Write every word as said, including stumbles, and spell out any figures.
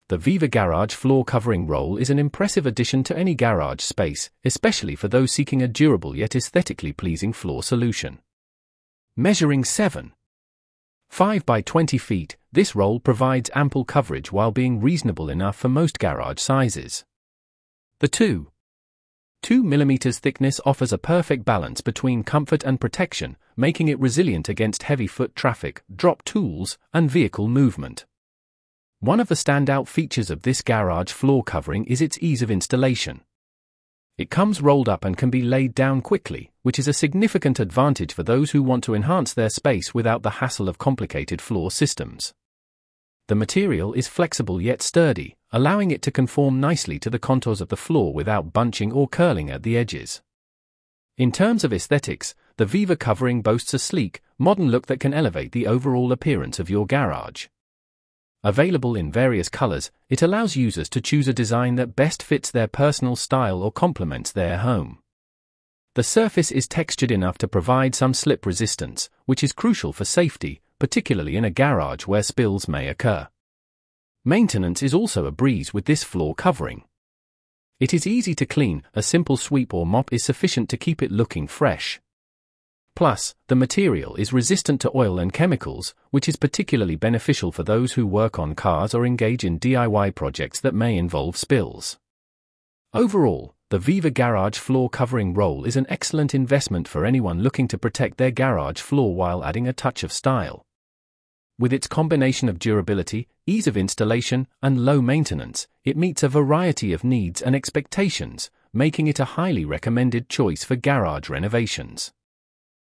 the Viva Garage Floor Covering Roll is an impressive addition to any garage space, especially for those seeking a durable yet aesthetically pleasing floor solution. Measuring seven point five by twenty feet, this roll provides ample coverage while being reasonable enough for most garage sizes. The two point two millimeters thickness offers a perfect balance between comfort and protection, making it resilient against heavy foot traffic, drop tools, and vehicle movement. One of the standout features of this garage floor covering is its ease of installation. It comes rolled up and can be laid down quickly, which is a significant advantage for those who want to enhance their space without the hassle of complicated floor systems. The material is flexible yet sturdy, allowing it to conform nicely to the contours of the floor without bunching or curling at the edges. In terms of aesthetics, the Viva covering boasts a sleek, modern look that can elevate the overall appearance of your garage. Available in various colors, it allows users to choose a design that best fits their personal style or complements their home. The surface is textured enough to provide some slip resistance, which is crucial for safety, particularly in a garage where spills may occur. Maintenance is also a breeze with this floor covering. It is easy to clean, a simple sweep or mop is sufficient to keep it looking fresh. Plus, the material is resistant to oil and chemicals, which is particularly beneficial for those who work on cars or engage in D I Y projects that may involve spills. Overall, the Viva Garage Floor Covering Roll is an excellent investment for anyone looking to protect their garage floor while adding a touch of style. With its combination of durability, ease of installation, and low maintenance, it meets a variety of needs and expectations, making it a highly recommended choice for garage renovations.